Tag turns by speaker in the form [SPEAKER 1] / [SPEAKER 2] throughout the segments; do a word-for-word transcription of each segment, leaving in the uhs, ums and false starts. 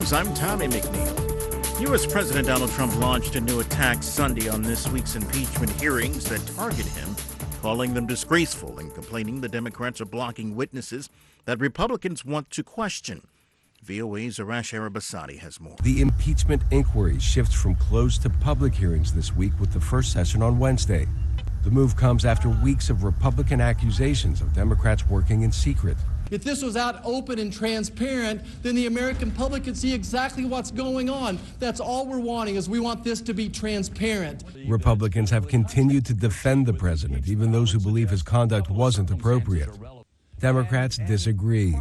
[SPEAKER 1] I'm Tommy McNeil. U S. President Donald Trump launched a new attack Sunday on this week's impeachment hearings that target him, calling them disgraceful and complaining the Democrats are blocking witnesses that Republicans want to question. V O A's Arash Arabasadi has more.
[SPEAKER 2] The impeachment inquiry shifts from closed to public hearings this week with the first session on Wednesday. The move comes after weeks of Republican accusations of Democrats working in secret.
[SPEAKER 3] If this was out open and transparent, then the American public could see exactly what's going on. That's all we're wanting, is we want this to be transparent.
[SPEAKER 2] Republicans have continued to defend the president, even those who believe his conduct wasn't appropriate. Democrats disagree.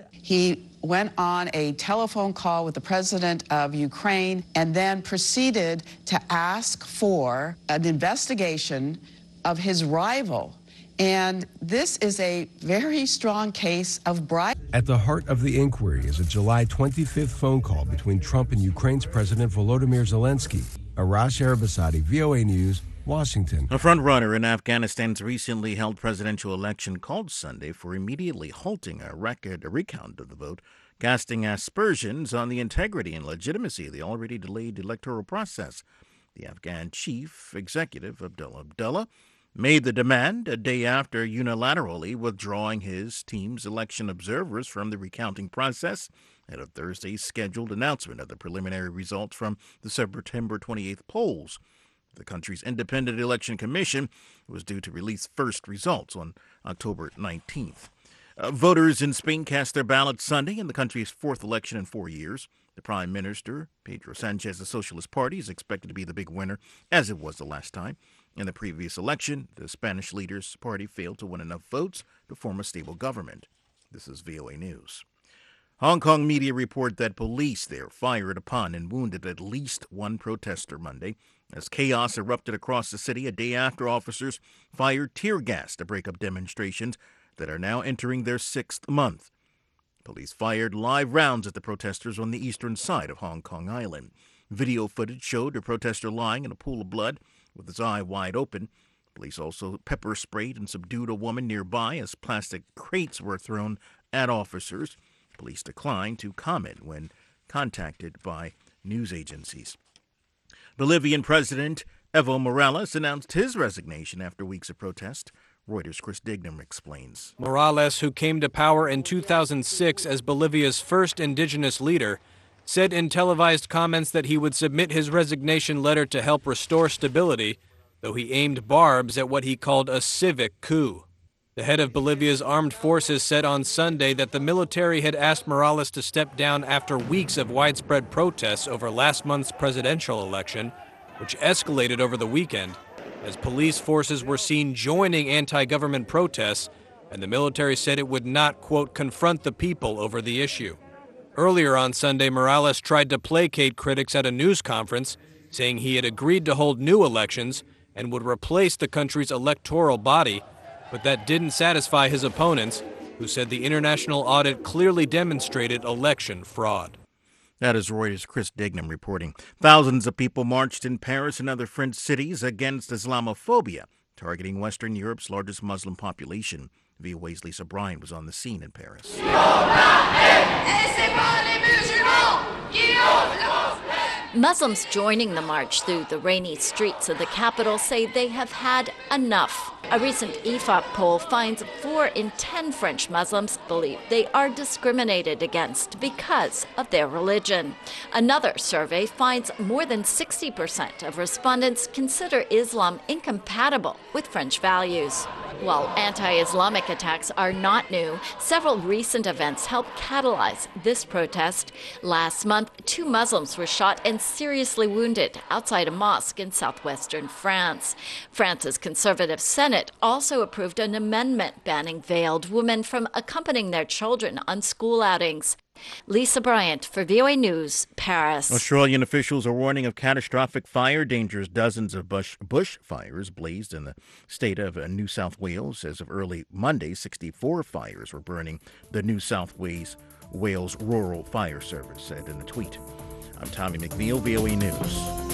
[SPEAKER 4] He went on a telephone call with the president of Ukraine and then proceeded to ask for an investigation of his rival. And this is a very strong case of bribery.
[SPEAKER 2] At the heart of the inquiry is a July twenty-fifth phone call between Trump and Ukraine's President Volodymyr Zelensky. Arash Arabasadi, V O A News, Washington.
[SPEAKER 1] A frontrunner in Afghanistan's recently held presidential election called Sunday for immediately halting a record a recount of the vote, casting aspersions on the integrity and legitimacy of the already delayed electoral process. The Afghan chief executive, Abdullah Abdullah, made the demand a day after unilaterally withdrawing his team's election observers from the recounting process at a Thursday's scheduled announcement of the preliminary results from the September twenty-eighth polls. The country's Independent Election Commission was due to release first results on October nineteenth. Uh, voters in Spain cast their ballots Sunday in the country's fourth election in four years. The Prime Minister, Pedro Sanchez's Socialist Party, is expected to be the big winner, as it was the last time. In the previous election, the Spanish leader's party failed to win enough votes to form a stable government. This is V O A News. Hong Kong media report that police there fired upon and wounded at least one protester Monday as chaos erupted across the city a day after officers fired tear gas to break up demonstrations that are now entering their sixth month. Police fired live rounds at the protesters on the eastern side of Hong Kong Island. Video footage showed a protester lying in a pool of blood with his eye wide open. Police also pepper sprayed and subdued a woman nearby as plastic crates were thrown at officers. Police declined to comment when contacted by news agencies. Bolivian President Evo Morales announced his resignation after weeks of protest. Reuters' Chris Dignam explains.
[SPEAKER 5] Morales, who came to power in two thousand six as Bolivia's first indigenous leader, said in televised comments that he would submit his resignation letter to help restore stability, though he aimed barbs at what he called a civic coup. The head of Bolivia's armed forces said on Sunday that the military had asked Morales to step down after weeks of widespread protests over last month's presidential election, which escalated over the weekend as police forces were seen joining anti-government protests, and the military said it would not, quote, confront the people over the issue. Earlier on Sunday, Morales tried to placate critics at a news conference, saying he had agreed to hold new elections and would replace the country's electoral body, but that didn't satisfy his opponents, who said the international audit clearly demonstrated election fraud.
[SPEAKER 1] That is Reuters' Chris Dignam reporting. Thousands of people marched in Paris and other French cities against Islamophobia, targeting Western Europe's largest Muslim population. V O A's Lisa Bryant was on the scene in Paris.
[SPEAKER 6] Muslims joining the march through the rainy streets of the capital say they have had enough. A recent I F O P poll finds four in ten French Muslims believe they are discriminated against because of their religion. Another survey finds more than sixty percent of respondents consider Islam incompatible with French values. While anti-Islamic attacks are not new, several recent events helped catalyze this protest. Last month, two Muslims were shot and seriously wounded outside a mosque in southwestern France. France's conservative Senate also approved an amendment banning veiled women from accompanying their children on school outings. Lisa Bryant for V O A News, Paris.
[SPEAKER 1] Australian officials are warning of catastrophic fire dangers. Dozens of bush, bush fires blazed in the state of uh, New South Wales. As of early Monday, sixty-four fires were burning, the New South Wales, Wales Rural Fire Service said in a tweet. I'm Tommy McNeil, V O A News.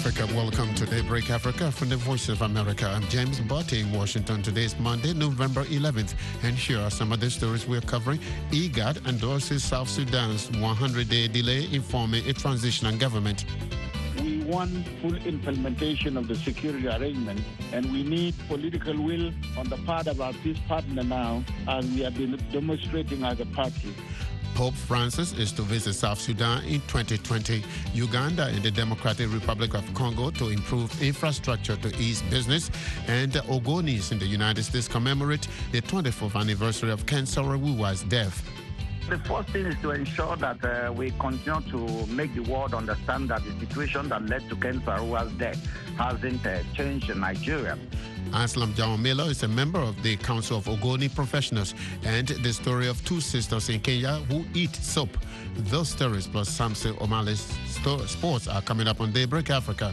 [SPEAKER 7] Africa. Welcome to Daybreak Africa from the Voice of America. I'm James Botte in Washington. Today is Monday, November eleventh. And here are some of the stories we're covering. IGAD endorses South Sudan's one hundred day delay in forming a transitional government.
[SPEAKER 8] We want full implementation of the security arrangement, and we need political will on the part of our peace partner now, as we have been demonstrating as a party.
[SPEAKER 7] Pope Francis is to visit South Sudan in twenty twenty. Uganda and the Democratic Republic of Congo to improve infrastructure to ease business. And the Ogonis in the United States commemorate the twenty-fourth anniversary of Ken Saro-Wiwa's death.
[SPEAKER 9] The first thing is to ensure that uh, we continue to make the world understand that the situation that led to Ken Saro-Wiwa's death hasn't uh, changed in Nigeria.
[SPEAKER 7] Aslam John Miller is a member of the Council of Ogoni Professionals, and the story of two sisters in Kenya who eat soap. Those stories plus Samson Omale's sto- sports are coming up on Daybreak Africa.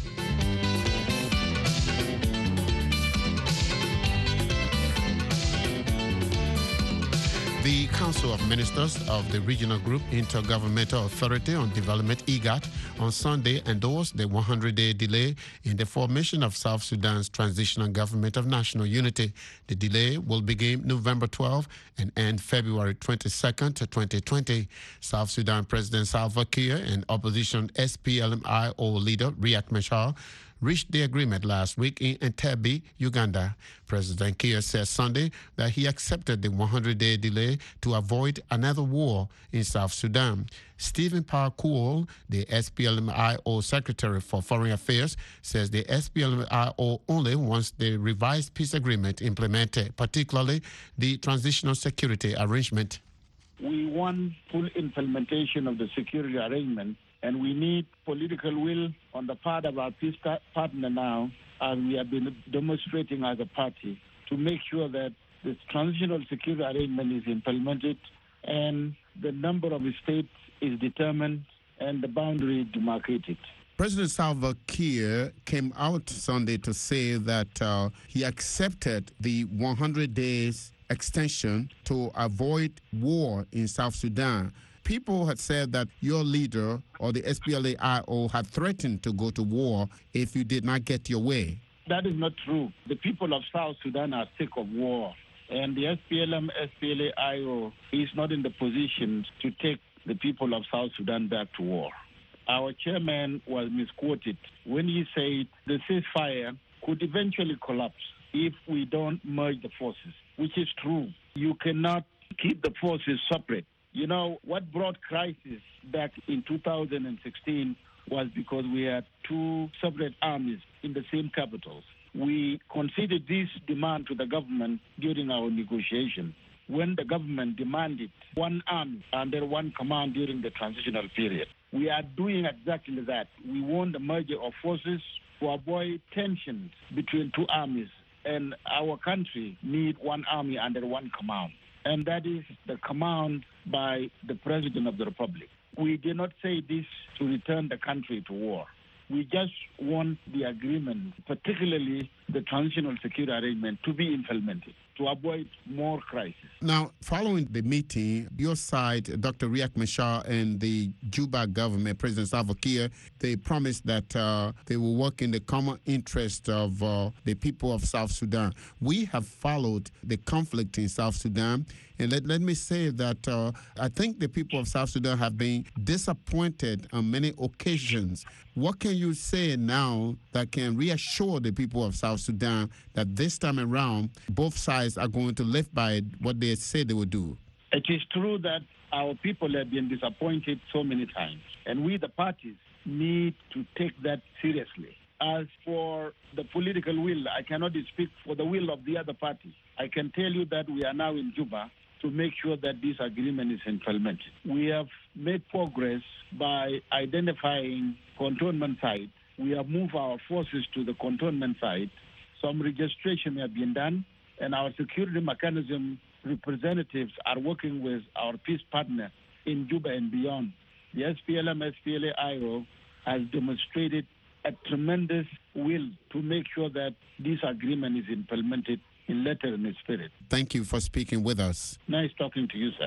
[SPEAKER 7] The Council of Ministers of the Regional Group Intergovernmental Authority on Development, IGAD, on Sunday endorsed the one hundred day delay in the formation of South Sudan's Transitional Government of National Unity. The delay will begin November twelfth and end February twenty-second to twenty twenty. South Sudan President Salva Kiir and opposition S P L M I O leader Riek Machar reached the agreement last week in Entebbe, Uganda. President Kiir said Sunday that he accepted the one hundred day delay to avoid another war in South Sudan. Stephen Parkour, the S P L M I O Secretary for Foreign Affairs, says the S P L M I O only wants the revised peace agreement implemented, particularly the transitional security arrangement.
[SPEAKER 8] We want full implementation of the security arrangement, and we need political will on the part of our peace partner now, as we have been demonstrating as a party, to make sure that the transitional security arrangement is implemented and the number of states is determined and the boundary demarcated.
[SPEAKER 7] President Salva Kiir came out Sunday to say that uh, he accepted the one hundred days extension to avoid war in South Sudan. People had said that your leader or the S P L A I O had threatened to go to war if you did not get your way.
[SPEAKER 8] That is not true. The people of South Sudan are sick of war, and the S P L M S P L A I O is not in the position to take the people of South Sudan back to war. Our chairman was misquoted when he said the ceasefire could eventually collapse if we don't merge the forces, which is true. You cannot keep the forces separate. You know, what brought crisis back in two thousand sixteen was because we had two separate armies in the same capitals. We conceded this demand to the government during our negotiation, when the government demanded one army under one command during the transitional period. We are doing exactly that. We want the merger of forces to avoid tensions between two armies, and our country need one army under one command, and that is the command by the President of the Republic. We did not say this to return the country to war. We just want the agreement, particularly the transitional security arrangement, to be implemented to avoid more crisis.
[SPEAKER 7] Now, following the meeting, your side, Doctor Riek Machar, and the Juba government, President Salva Kiir, they promised that uh, they will work in the common interest of uh, the people of South Sudan. We have followed the conflict in South Sudan, and let, let me say that uh, I think the people of South Sudan have been disappointed on many occasions. What can you say now that can reassure the people of South Sudan that this time around, both sides are going to live by what they say they will do?
[SPEAKER 8] It is true that our people have been disappointed so many times, and we, the parties, need to take that seriously. As for the political will, I cannot speak for the will of the other party. I can tell you that we are now in Juba to make sure that this agreement is implemented. We have made progress by identifying cantonment sites. We have moved our forces to the cantonment site. Some registration have been done, and our security mechanism representatives are working with our peace partner in Juba and beyond. The S P L M S P L A I O has demonstrated a tremendous will to make sure that this agreement is implemented in letter and in spirit.
[SPEAKER 7] Thank you for speaking with us.
[SPEAKER 8] Nice talking to you, sir.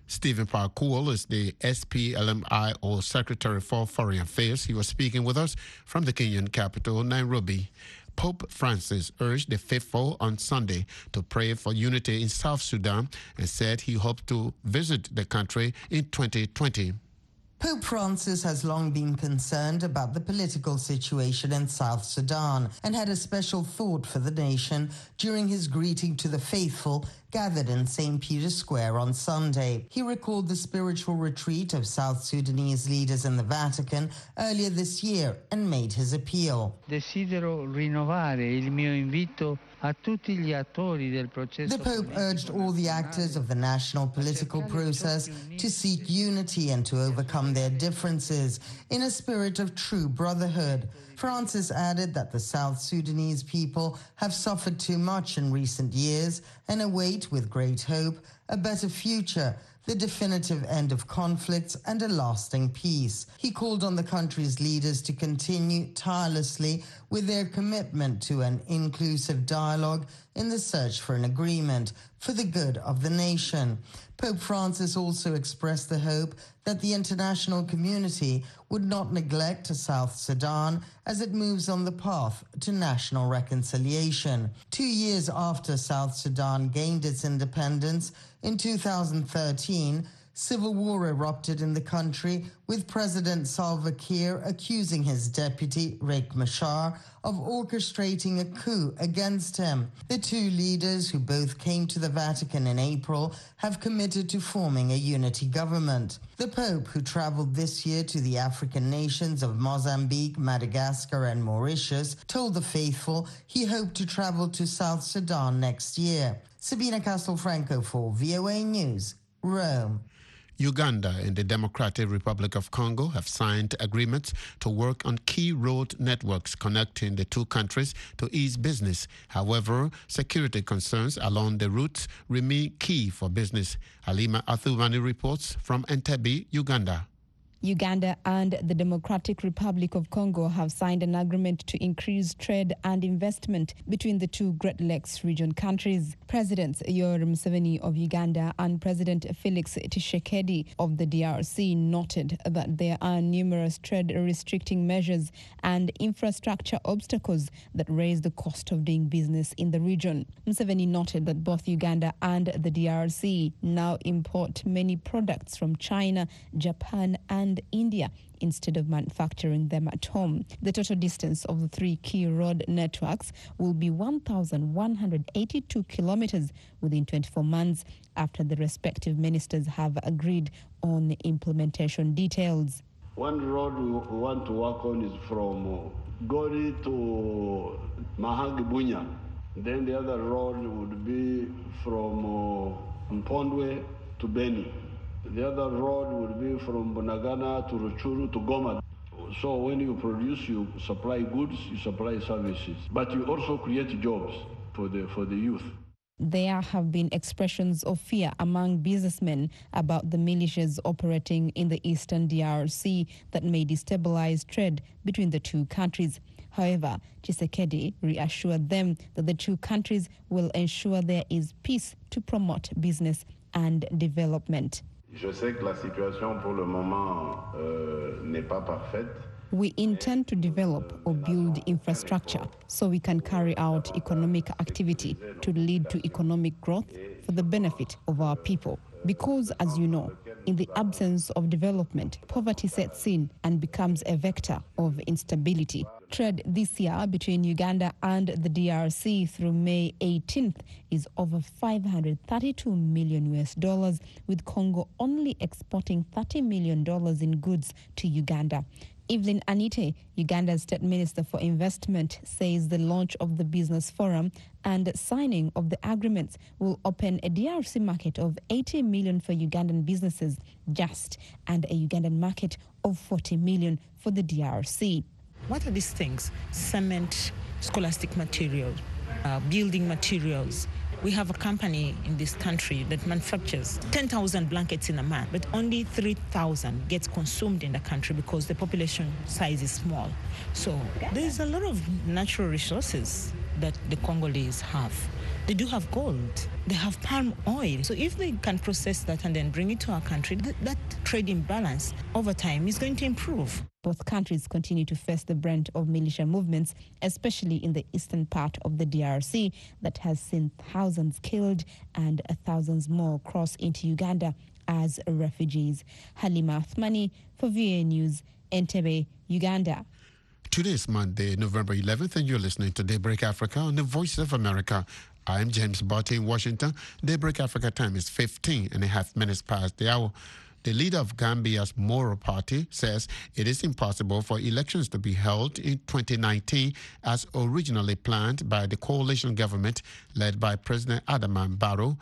[SPEAKER 7] Stephen Parkour is the S P L M I O Secretary for Foreign Affairs. He was speaking with us from the Kenyan capital, Nairobi. Pope Francis urged the faithful on Sunday to pray for unity in South Sudan and said he hoped to visit the country in twenty twenty.
[SPEAKER 10] Pope Francis has long been concerned about the political situation in South Sudan and had a special thought for the nation during his greeting to the faithful gathered in Saint Peter's Square on Sunday. He recalled the spiritual retreat of South Sudanese leaders in the Vatican earlier this year and made his appeal.
[SPEAKER 11] Desidero rinnovare il mio invito a tutti gli attori del processo.
[SPEAKER 10] The Pope urged all the actors of the national political process to seek unity and to overcome their differences in a spirit of true brotherhood. Francis added that the South Sudanese people have suffered too much in recent years and await with great hope a better future, the definitive end of conflicts and a lasting peace. He called on the country's leaders to continue tirelessly with their commitment to an inclusive dialogue in the search for an agreement for the good of the nation. Pope Francis also expressed the hope that the international community would not neglect South Sudan as it moves on the path to national reconciliation. Two years after South Sudan gained its independence in two thousand thirteen, civil war erupted in the country, with President Salva Kiir accusing his deputy, Riek Machar, of orchestrating a coup against him. The two leaders, who both came to the Vatican in April, have committed to forming a unity government. The Pope, who traveled this year to the African nations of Mozambique, Madagascar, and Mauritius, told the faithful he hoped to travel to South Sudan next year. Sabina Castelfranco for V O A News, Rome.
[SPEAKER 7] Uganda and the Democratic Republic of Congo have signed agreements to work on key road networks connecting the two countries to ease business. However, security concerns along the routes remain key for business. Halima Athumani reports from Entebbe, Uganda.
[SPEAKER 12] Uganda and the Democratic Republic of Congo have signed an agreement to increase trade and investment between the two Great Lakes region countries. Presidents Yoweri Museveni of Uganda and President Felix Tshisekedi of the D R C noted that there are numerous trade-restricting measures and infrastructure obstacles that raise the cost of doing business in the region. Museveni noted that both Uganda and the D R C now import many products from China, Japan, and India instead of manufacturing them at home. The total distance of the three key road networks will be one thousand one hundred eighty-two kilometers within twenty-four months after the respective ministers have agreed on implementation details.
[SPEAKER 13] One road we want to work on is from Gori to Mahagi Bunya. Then the other road would be from Mpondwe to Beni. The other road would be from Bunagana to Ruchuru to Goma. So when you produce, you supply goods, you supply services, but you also create jobs for the for the youth.
[SPEAKER 12] There have been expressions of fear among businessmen about the militias operating in the eastern D R C that may destabilize trade between the two countries. However, Tshisekedi reassured them that the two countries will ensure there is peace to promote business and development.
[SPEAKER 13] Je sais que la situation pour le moment euh, n'est pas parfaite.
[SPEAKER 12] We intend to develop or build infrastructure so we can carry out economic activity to lead to economic growth for the benefit of our people. Because, as you know, in the absence of development, poverty sets in and becomes a vector of instability. Trade this year between Uganda and the D R C through May eighteenth is over five hundred thirty-two million U S dollars, with Congo only exporting thirty million dollars in goods to Uganda. Evelyn Anite, Uganda's State Minister for Investment, says the launch of the Business Forum and signing of the agreements will open a D R C market of eighty million for Ugandan businesses just, and a Ugandan market of forty million for the D R C.
[SPEAKER 14] What are these things? Cement, scholastic materials, uh, building materials. We have a company in this country that manufactures ten thousand blankets in a month, but only three thousand gets consumed in the country because the population size is small. So there's a lot of natural resources that the Congolese have. They do have gold. They have palm oil. So if they can process that and then bring it to our country, th- that trading balance over time is going to improve.
[SPEAKER 12] Both countries continue to face the brunt of militia movements, especially in the eastern part of the D R C that has seen thousands killed and thousands more cross into Uganda as refugees. Halima Athmani for V A News, Entebbe, Uganda.
[SPEAKER 7] Today is Monday, November eleventh, and you're listening to Daybreak Africa on the Voice of America. I'm James Barty in Washington. Daybreak Africa time is fifteen and a half minutes past the hour. The leader of Gambia's Moro Party says it is impossible for elections to be held in twenty nineteen as originally planned by the coalition government led by President Adama Barrow.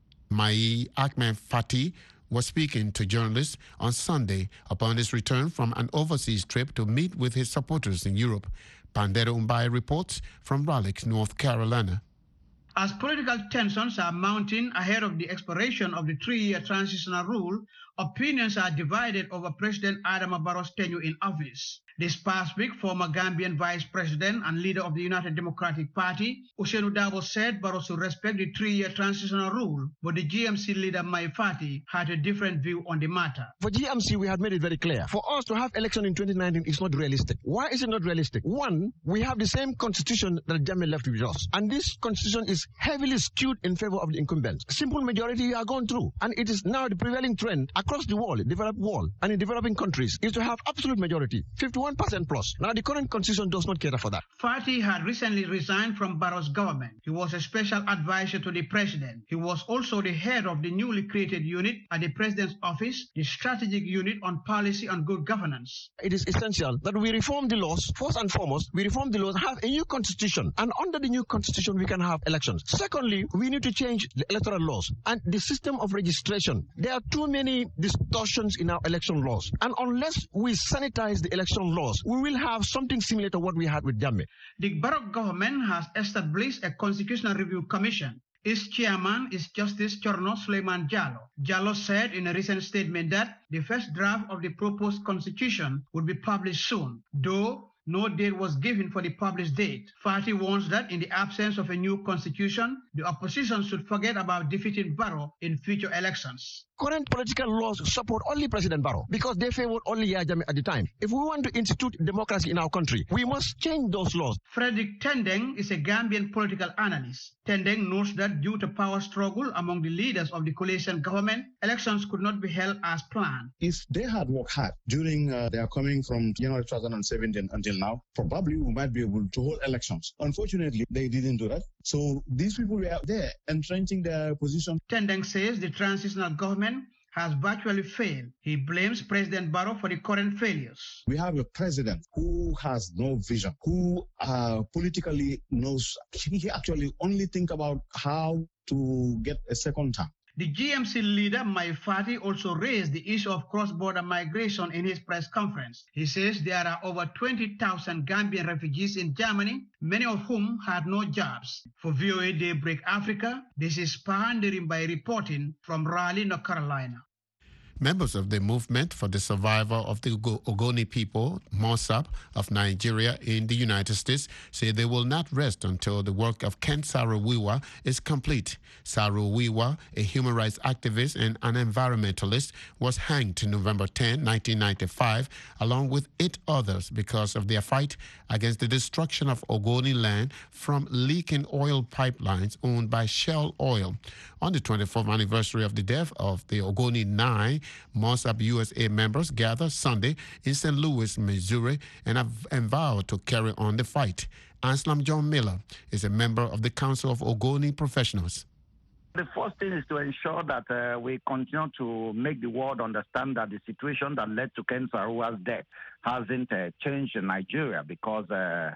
[SPEAKER 7] Mai Ahmed Fati was speaking to journalists on Sunday upon his return from an overseas trip to meet with his supporters in Europe. Pandero Umbai reports from Raleigh, North Carolina.
[SPEAKER 15] As political tensions are mounting ahead of the expiration of the three-year transitional rule, opinions are divided over President Adama Barrow's tenure in office. This past week, former Gambian Vice President and leader of the United Democratic Party, Ousainou Darboe, said Barrow should respect the three-year transitional rule, but the G M C leader, Mai Fati, had a different view on the matter.
[SPEAKER 16] For G M C, we had made it very clear. For us to have election in twenty nineteen is not realistic. Why is it not realistic? One, we have the same constitution that Jammeh left with us, and this constitution is heavily skewed in favor of the incumbents. Simple majority are gone through, and it is now the prevailing trend across the world, developed world, and in developing countries, is to have absolute majority, fifty-one percent plus. Now, the current constitution does not cater for that.
[SPEAKER 15] Fati had recently resigned from Barrow's government. He was a special advisor to the president. He was also the head of the newly created unit at the president's office, the strategic unit on policy and good governance.
[SPEAKER 16] It is essential that we reform the laws. First and foremost, we reform the laws, have a new constitution, and under the new constitution, we can have elections. Secondly, we need to change the electoral laws and the system of registration. There are too many distortions in our election laws, and unless we sanitize the election laws, we will have something similar to what we had with Jammeh.
[SPEAKER 15] The Barrow government has established a constitutional review commission. Its chairman is Justice Chorno Suleiman Jallow. Jallow said in a recent statement that the first draft of the proposed constitution would be published soon, though no date was given for the published date. Fati warns that in the absence of a new constitution, the opposition should forget about defeating Barrow in future elections.
[SPEAKER 16] Current political laws support only President Barrow because they favored only Yahya Jammeh at the time. If we want to institute democracy in our country, we must change those laws.
[SPEAKER 15] Frederick Tendeng is a Gambian political analyst. Tendeng notes that due to power struggle among the leaders of the coalition government, elections could not be held as planned.
[SPEAKER 17] If they had worked hard during uh, their coming from January two thousand seventeen until now, probably we might be able to hold elections. Unfortunately, they didn't do that. So these people were there entrenching their position.
[SPEAKER 15] Tendeng says the transitional government has virtually failed. He blames President Barrow for the current failures.
[SPEAKER 17] We have a president who has no vision, who uh, politically knows, he actually only think about how to get a second term.
[SPEAKER 15] The G M C leader, Mai Fati, also raised the issue of cross-border migration in his press conference. He says there are over twenty thousand Gambian refugees in Germany, many of whom had no jobs. For V O A Daybreak Africa, this is Pahandirim by reporting from Raleigh, North Carolina.
[SPEAKER 7] Members of the Movement for the Survival of the Ogoni People, MOSAP, of Nigeria in the United States, say they will not rest until the work of Ken Saro-Wiwa is complete. Saro-Wiwa, a human rights activist and an environmentalist, was hanged November tenth, nineteen ninety-five, along with eight others because of their fight against the destruction of Ogoni land from leaking oil pipelines owned by Shell Oil. On the twenty-fourth anniversary of the death of the Ogoni Nine, MOSAP U S A members gathered Sunday in Saint Louis, Missouri, and have vowed to carry on the fight. Anslam John Miller is a member of the Council of Ogoni Professionals.
[SPEAKER 9] The first thing is to ensure that uh, we continue to make the world understand that the situation that led to Ken Saro-Wiwa's death hasn't uh, changed in Nigeria, because uh,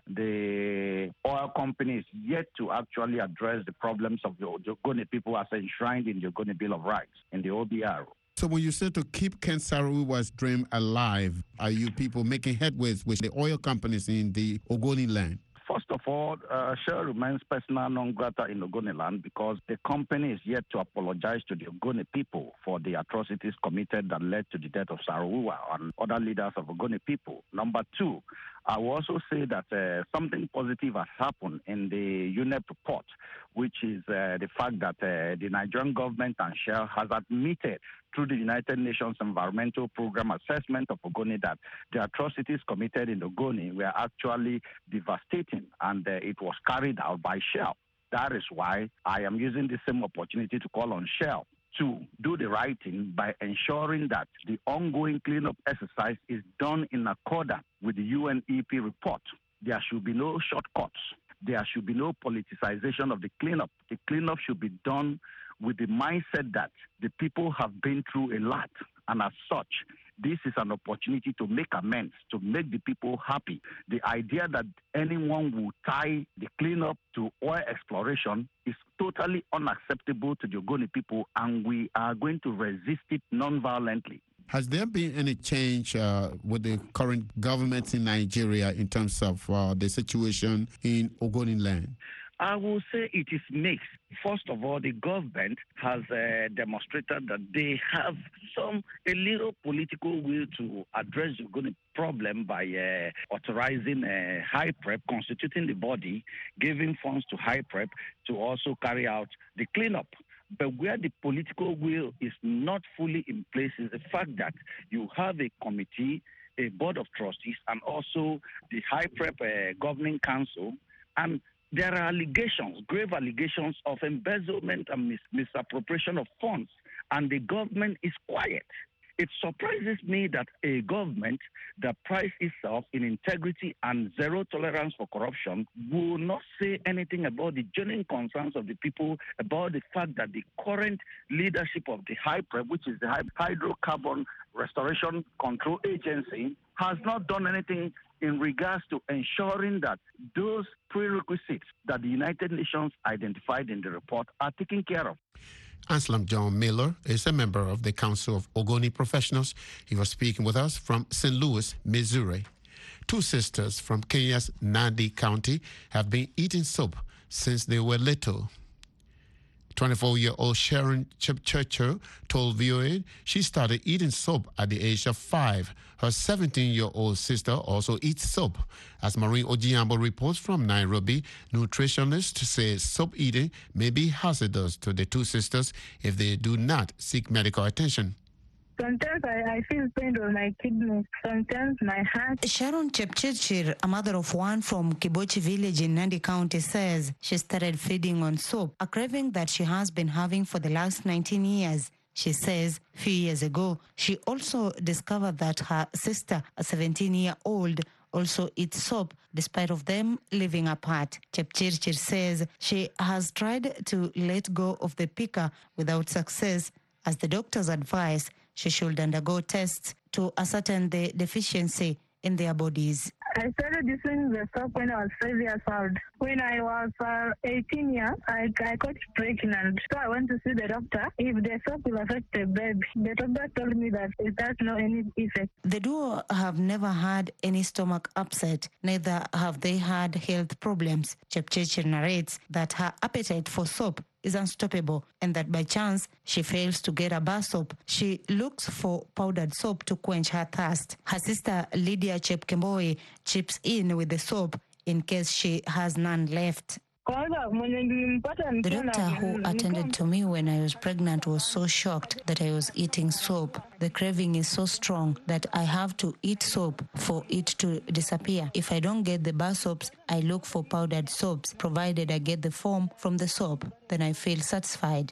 [SPEAKER 9] the oil company is yet to actually address the problems of the Ogoni people as enshrined in the Ogoni Bill of Rights, in the O B R.
[SPEAKER 7] So when you said to keep Ken Saro-Wiwa's dream alive, are you people making headways with the oil companies in the Ogoni land?
[SPEAKER 9] First of all, uh, Shell remains persona non grata in Ogoni land because the company is yet to apologize to the Ogoni people for the atrocities committed that led to the death of Saro-Wiwa and other leaders of Ogoni people. Number two, I will also say that uh, something positive has happened in the U N E P report, which is uh, the fact that uh, the Nigerian government and Shell has admitted through the United Nations Environmental Program assessment of Ogoni that the atrocities committed in Ogoni were actually devastating, and uh, it was carried out by Shell. That is why I am using the same opportunity to call on Shell to do the right thing by ensuring that the ongoing cleanup exercise is done in accordance with the U N E P report. There should be no shortcuts. There should be no politicization of the cleanup. The cleanup should be done with the mindset that the people have been through a lot, and as such, this is an opportunity to make amends, to make the people happy. The idea that anyone will tie the cleanup to oil exploration is totally unacceptable to the Ogoni people, and we are going to resist it non-violently.
[SPEAKER 7] Has there been any change uh, with the current government in Nigeria in terms of uh, the situation in Ogoni land?
[SPEAKER 9] I will say it is mixed. First of all, the government has uh, demonstrated that they have some a little political will to address the Ogoni problem by uh, authorizing uh, Hi-Prep, constituting the body, giving funds to Hi-Prep to also carry out the cleanup. But where the political will is not fully in place is the fact that you have a committee, a board of trustees, and also the Hi-Prep uh, governing council, and there are allegations, grave allegations of embezzlement and mis- misappropriation of funds, and the government is quiet. It surprises me that a government that prides itself in integrity and zero tolerance for corruption will not say anything about the genuine concerns of the people, about the fact that the current leadership of the Hi-Prep, which is the Hydrocarbon Restoration Control Agency, has not done anything in regards to ensuring that those prerequisites that the United Nations identified in the report are taken care of.
[SPEAKER 7] Anselm John Miller is a member of the Council of Ogoni Professionals. He was speaking with us from Saint Louis, Missouri. Two sisters from Kenya's Nandi County have been eating soup since they were little. twenty-four-year-old Sharon Chepchirchir told V O A she started eating soap at the age of five. Her seventeen-year-old sister also eats soap. As Maureen Ojiambo reports from Nairobi, nutritionists say soap eating may be hazardous to the two sisters if they do not seek medical attention.
[SPEAKER 18] Sometimes I, I feel pain on my kidneys. Sometimes my heart.
[SPEAKER 19] Sharon Chepchirchir, a mother of one from Kibochi village in Nandi County, says she started feeding on soap, a craving that she has been having for the last nineteen years. She says a few years ago, she also discovered that her sister, a seventeen-year-old, also eats soap, despite of them living apart. Chepchirchir says she has tried to let go of the picker without success, as the doctors advise she should undergo tests to ascertain the deficiency in their bodies.
[SPEAKER 18] I started using the soap when I was five years old. When I was uh, eighteen years, I, I got pregnant. So I went to see the doctor if the soap will affect the baby. The doctor told me that it does not any effect.
[SPEAKER 19] The duo have never had any stomach upset, neither have they had health problems. Chepchirchir narrates that her appetite for soap is unstoppable, and that by chance she fails to get a bar soap, she looks for powdered soap to quench her thirst. Her sister Lydia Chepkemboi chips in with the soap in case she has none left. The doctor who attended to me when I was pregnant was so shocked that I was eating soap. The craving is so strong that I have to eat soap for it to disappear. If I don't get the bar soaps, I look for powdered soaps, provided I get the foam from the soap. Then I feel satisfied.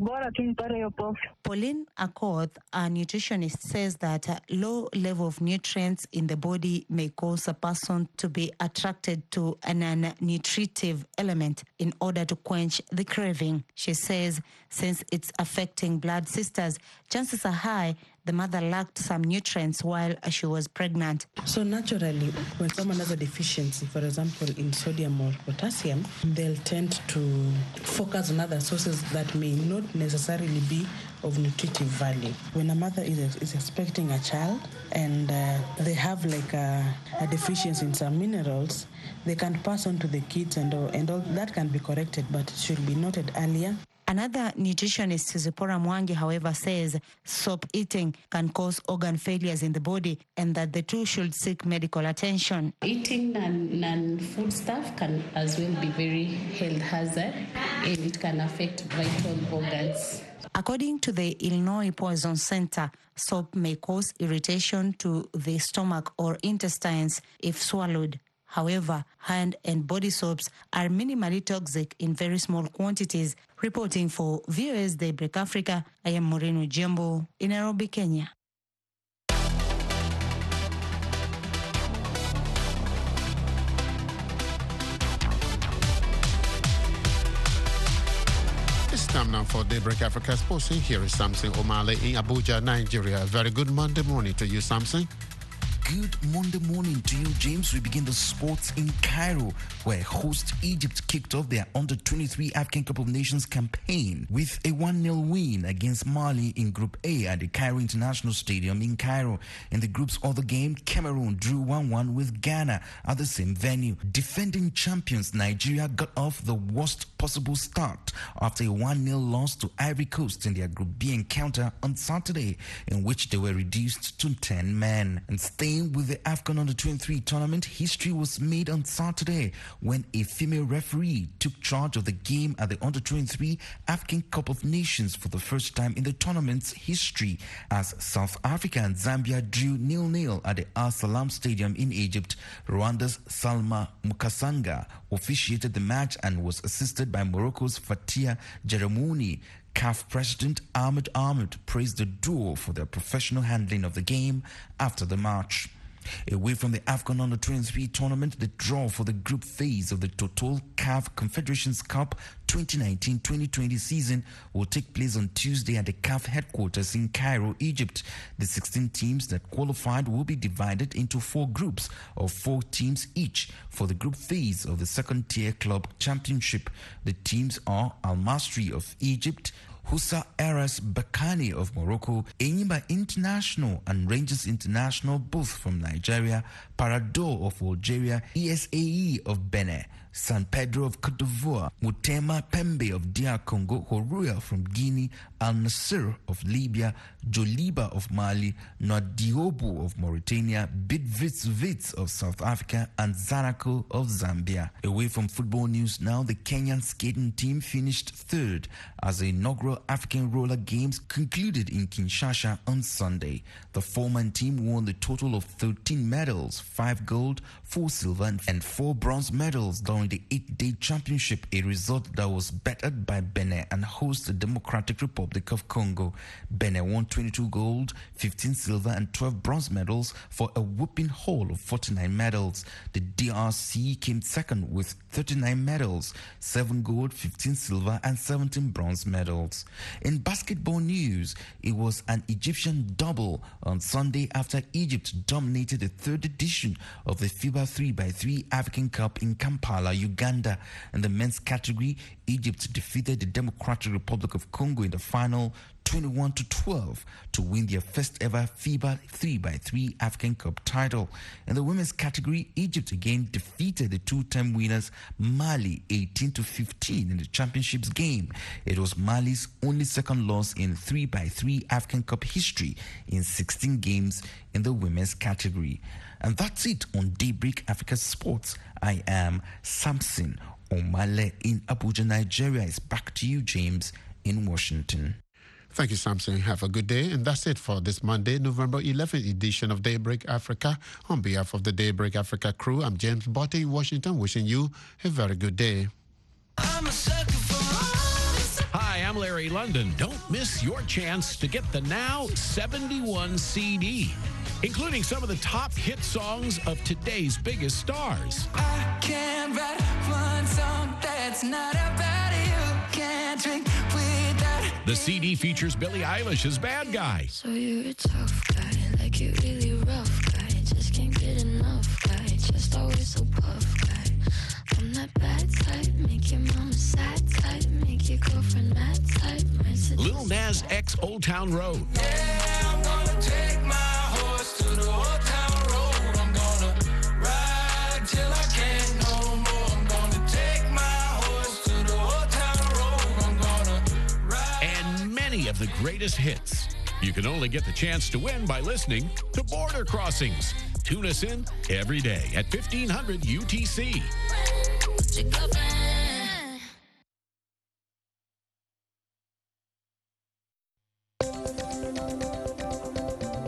[SPEAKER 19] Pauline Akoth, a nutritionist, says that a low level of nutrients in the body may cause a person to be attracted to an unnutritive element in order to quench the craving. She says since it's affecting blood sisters, chances are high the mother lacked some nutrients while she was pregnant.
[SPEAKER 20] So naturally, when someone has a deficiency, for example, in sodium or potassium, they'll tend to focus on other sources that may not necessarily be of nutritive value. When a mother is, is expecting a child and uh, they have like a, a deficiency in some minerals, they can pass on to the kids, and, and all that can be corrected, but it should be noted earlier.
[SPEAKER 19] Another nutritionist, Zipporah Mwangi, however, says soap eating can cause organ failures in the body and that the two should seek medical attention.
[SPEAKER 21] Eating non, non-food stuff can as well be very health hazard and it can affect vital organs.
[SPEAKER 19] According to the Illinois Poison Center, soap may cause irritation to the stomach or intestines if swallowed. However, hand and body soaps are minimally toxic in very small quantities. Reporting for V O A's Daybreak Africa, I am Moreno Jembo in Nairobi, Kenya.
[SPEAKER 7] It's time now for Daybreak Africa Sports. Here is Samson Omale in Abuja, Nigeria. Very good Monday morning to you, Samson.
[SPEAKER 22] Good Monday morning to you, James. We begin the sports in Cairo, where host Egypt kicked off their under twenty-three African Cup of Nations campaign with a one nil win against Mali in Group A at the Cairo International Stadium in Cairo. In the group's other game, Cameroon drew one one with Ghana at the same venue. Defending champions Nigeria got off the worst possible start after a one nil loss to Ivory Coast in their Group B encounter on Saturday, in which they were reduced to ten men. And staying with the AFCON under twenty-three tournament, history was made on Saturday when a female referee took charge of the game at the under twenty-three African Cup of Nations for the first time in the tournament's history, as South Africa and Zambia drew nil nil at the Al Salam Stadium in Egypt. Rwanda's Salma Mukasanga officiated the match and was assisted by Morocco's Fatia Jeremuni. C A F President Ahmed Ahmed praised the duo for their professional handling of the game after the match. Away from the AFCON under twenty-three tournament, the draw for the group phase of the Total C A F Confederations Cup twenty nineteen twenty twenty season will take place on Tuesday at the C A F headquarters in Cairo, Egypt. The sixteen teams that qualified will be divided into four groups of four teams each for the group phase of the second tier club championship. The teams are Al Masry of Egypt, Husa Eras Bakani of Morocco, Enyimba International and Rangers International, both from Nigeria, Parado of Algeria, E S A E of Benin, San Pedro of Cote d'Ivoire, Mutema Pembe of D R Congo, Horoya from Guinea, Al Nasser of Libya, Joliba of Mali, Nouadhibou of Mauritania, Bidvits Wits of South Africa, and Zanaco of Zambia. Away from football news now, the Kenyan skating team finished third as the inaugural African Roller Games concluded in Kinshasa on Sunday. The four-man team won the total of thirteen medals, five gold, four silver, and four bronze medals during the eight-day championship, a result that was bettered by Benin and host the Democratic Republic of Congo. Benin won twenty-two gold, fifteen silver, and twelve bronze medals for a whooping haul of forty-nine medals. The D R C came second with thirty-nine medals, seven gold, fifteen silver, and seventeen bronze medals. In basketball news, it was an Egyptian double on Sunday after Egypt dominated the third edition of the FIBA three by three African Cup in Kampala, Uganda. In the men's category, Egypt defeated the Democratic Republic of Congo in the final twenty-one to twelve to win their first ever FIBA three by three African Cup title. In the women's category, Egypt again defeated the two-time winners Mali eighteen to fifteen in the championships game. It was Mali's only second loss in three by three African Cup history in sixteen games in the women's category. And that's it on Daybreak Africa Sports. I am Samson Omale in Abuja, Nigeria. It's back to you, James, in Washington.
[SPEAKER 7] Thank you, Samson. Have a good day. And that's it for this Monday, November eleventh edition of Daybreak Africa. On behalf of the Daybreak Africa crew, I'm James Botte in Washington, wishing you a very good day.
[SPEAKER 23] I'm a sucker for Hi, I'm Larry London. Don't miss your chance to get the Now seventy-one C D, including some of the top hit songs of today's biggest stars.
[SPEAKER 24] I can't write one song that's not about you. Can't drink without.
[SPEAKER 23] The C D features Billie Eilish as Bad Guy.
[SPEAKER 24] So you're a tough guy, like you really rough guy. Just can't get enough guy, just always so puff guy. I'm that bad type, make your mama sad type, make your girlfriend mad type.
[SPEAKER 23] Lil Nas X Old Town Road.
[SPEAKER 24] Yeah, I'm gonna take my horse to the Old Town Road. I'm gonna ride till I can't no more. I'm gonna take my horse to the Old Town Road. I'm gonna
[SPEAKER 23] greatest hits. You can only get the chance to win by listening to Border Crossings. Tune us in every day at fifteen hundred U T C.